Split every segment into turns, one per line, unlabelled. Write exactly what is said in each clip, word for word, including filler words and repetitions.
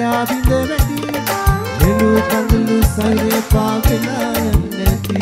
කඩා බිඳ වැටි හෙළු කඳුළු සයුරේ පාවෙලා යන්නේ නැති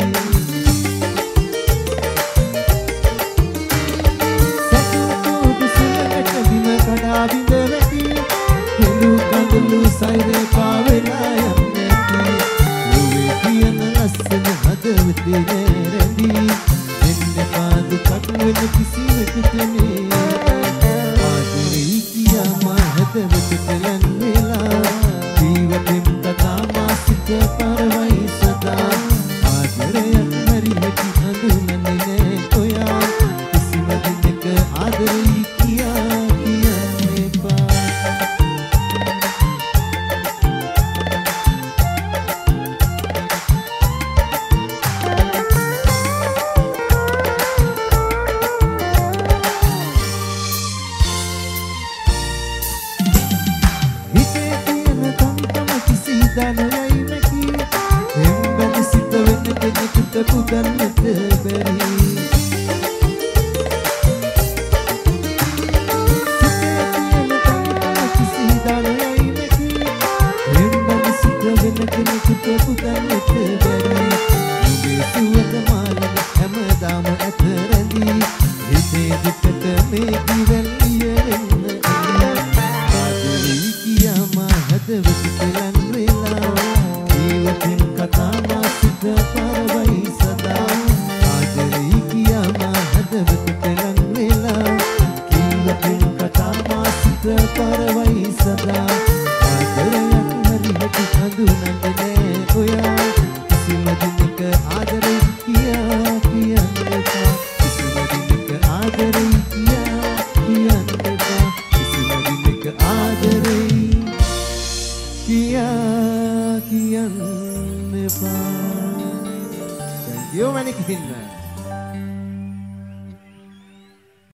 සතුටු සුලකට බිම කඩා බිඳ වැටි හෙළු කඳුළු සයුරේ පාවෙලා යන්නේ නැති ලුවේ කියන ලස්සන හදවතේ රැඳී එන්න පාදු කටු වෙන කිසිවෙකුට නේ ආදරේ කියා මා හදවතට ලන් වෙලා ජීවිතෙන් කතා මාසික පරවයි සදා ආදරයක් හරියට හඳුනන්නේ නෑ ඔයා කිසිම දිනක ආදරේ කියා කියන්න එපා දනයයි නැකි එම්බද සිත වෙන කෙනෙකුට පුදන්නට බැරි සිතේ තියෙන තනිකම කිසි දනයයි නැකි එම්බද සිත වෙන කෙනෙකුට පුදන්නට බැරි නුඹේ සුවඳ මාලක හැමදාම ඇත රැඳී හිතේ දුකට මේ කිවැල්ලිය වෙන්න ආදරේ කියා මා හදවතට ලන් කතා මාසික පරවයි සදා ආදරේ කියා මා හදවතට ලන් වෙලා කීවතින් කතා මාසික පරවයි සදා ආදරයක් හරියට හඳුනන්නේ නෑ ඔයා කිසිම දිනක ආදරේ කියා කියන්න එපා කිසිම දිනක ආදරේ කියා කියන්න එපා කිසිම දිනක ආදරේ කියා කියන්න Thank you, Manik Hinna.